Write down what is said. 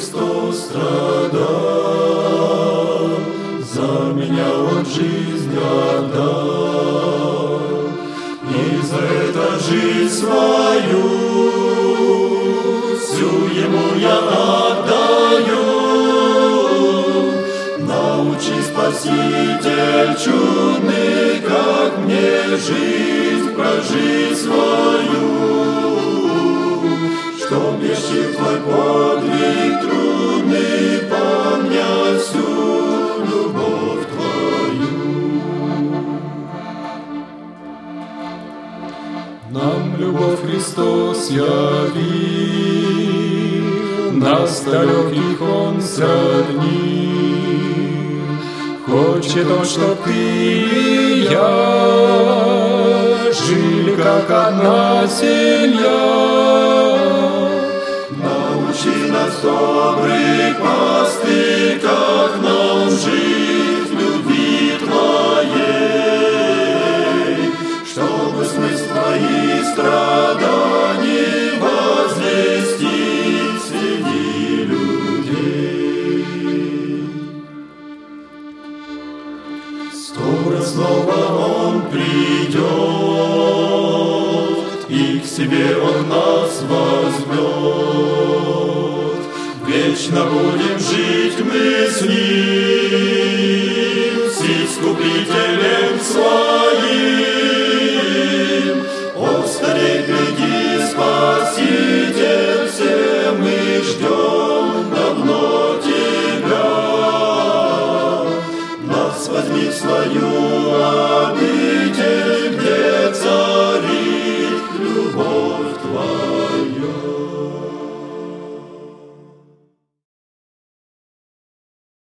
Христос страдал, за меня Он жизнь отдал, и за это жизнь свою всю Ему я отдаю. Научи, Спаситель чудный, как мне жизнь прожить свою, чтоб еще Твой подвиг трудный помнять всю любовь Твою. Нам любовь Христос явил, нас далеких Он сроднил. Хочет Он, чтоб ты и я жили, как одна семья. Научи нас, добрый пастырь, как нам жить в любви Твоей, чтобы смысл Твоих страданий возвестить среди людей. Скоро снова Он придет, и к себе Он нас возьмет. Вечно будем жить мы с Ним, с Искупителем Своим. О, скорей приди, Спаситель, все мы ждем давно Тебя. Нас возьми в свою обитель,